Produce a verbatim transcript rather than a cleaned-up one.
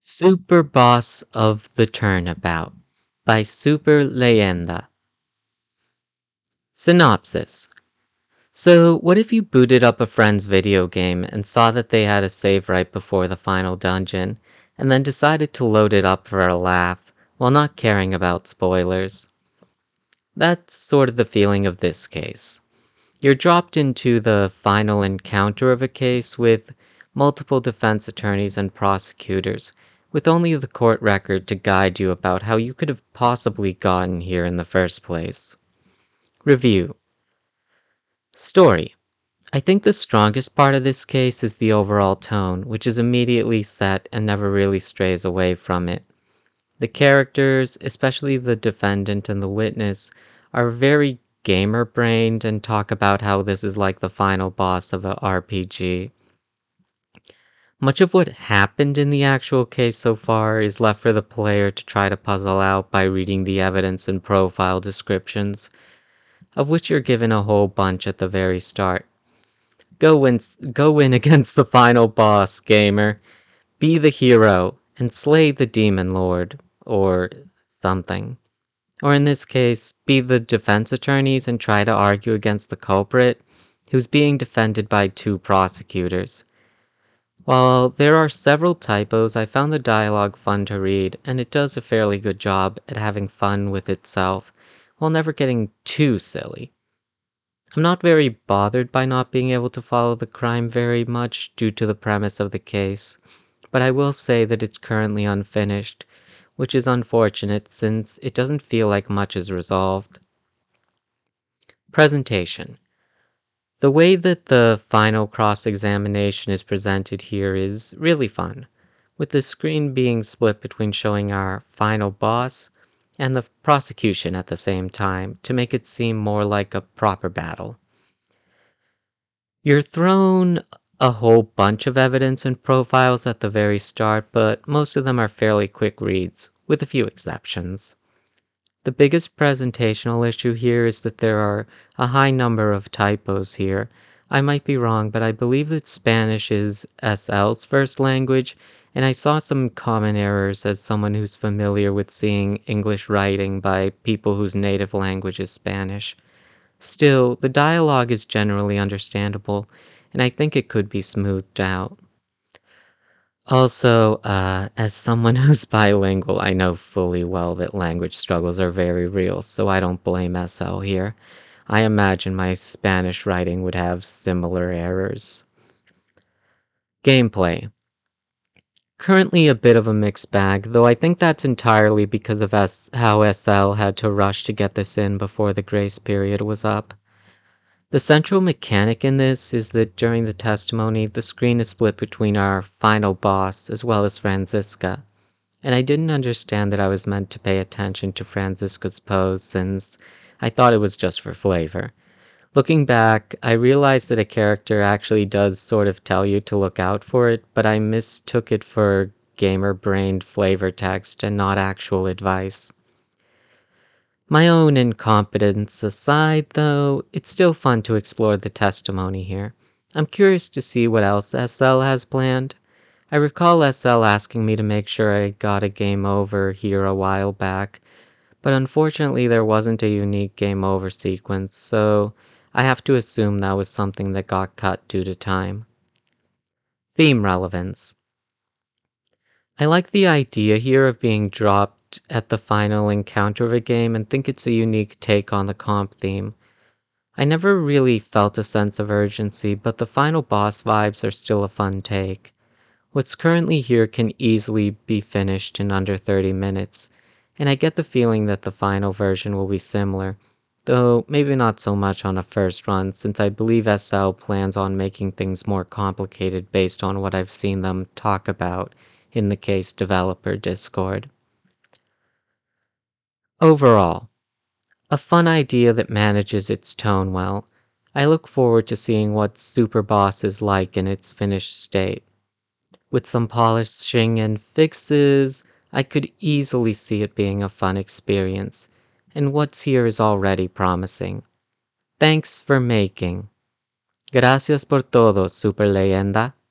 Super Boss of the Turnabout by Super Leyenda. Synopsis. So, what if you booted up a friend's video game and saw that they had a save right before the final dungeon, and then decided to load it up for a laugh, while not caring about spoilers? That's sort of the feeling of this case. You're dropped into the final encounter of a case with multiple defense attorneys and prosecutors, with only the court record to guide you about how you could have possibly gotten here in the first place. Review. Story. I think the strongest part of this case is the overall tone, which is immediately set and never really strays away from it. The characters, especially the defendant and the witness, are very gamer-brained and talk about how this is like the final boss of a R P G. Much of what happened in the actual case so far is left for the player to try to puzzle out by reading the evidence and profile descriptions, of which you're given a whole bunch at the very start. Go in, go in against the final boss, gamer. Be the hero and slay the demon lord, or something. Or in this case, be the defense attorneys and try to argue against the culprit, who's being defended by two prosecutors. While there are several typos, I found the dialogue fun to read, and it does a fairly good job at having fun with itself, while never getting too silly. I'm not very bothered by not being able to follow the crime very much due to the premise of the case, but I will say that it's currently unfinished, which is unfortunate since it doesn't feel like much is resolved. Presentation. The way that the final cross-examination is presented here is really fun, with the screen being split between showing our final boss and the prosecution at the same time to make it seem more like a proper battle. You're thrown a whole bunch of evidence and profiles at the very start, but most of them are fairly quick reads, with a few exceptions. The biggest presentational issue here is that there are a high number of typos here. I might be wrong, but I believe that Spanish is S L's first language, and I saw some common errors as someone who's familiar with seeing English writing by people whose native language is Spanish. Still, the dialogue is generally understandable, and I think it could be smoothed out. Also, uh, as someone who's bilingual, I know fully well that language struggles are very real, so I don't blame S L here. I imagine my Spanish writing would have similar errors. Gameplay. Currently a bit of a mixed bag, though I think that's entirely because of S how S L had to rush to get this in before the grace period was up. The central mechanic in this is that during the testimony, the screen is split between our final boss as well as Franziska, and I didn't understand that I was meant to pay attention to Franziska's pose since I thought it was just for flavor. Looking back, I realized that a character actually does sort of tell you to look out for it, but I mistook it for gamer-brained flavor text and not actual advice. My own incompetence aside, though, it's still fun to explore the testimony here. I'm curious to see what else S L has planned. I recall S L asking me to make sure I got a game over here a while back, but unfortunately there wasn't a unique game over sequence, so I have to assume that was something that got cut due to time. Theme relevance. I like the idea here of being dropped at the final encounter of a game and think it's a unique take on the comp theme. I never really felt a sense of urgency, but the final boss vibes are still a fun take. What's currently here can easily be finished in under thirty minutes, and I get the feeling that the final version will be similar, though maybe not so much on a first run since I believe S L plans on making things more complicated based on what I've seen them talk about in the case developer Discord. Overall, a fun idea that manages its tone well. I look forward to seeing what Super Boss is like in its finished state. With some polishing and fixes, I could easily see it being a fun experience, and what's here is already promising. Thanks for making. Gracias por todo, Super Leyenda.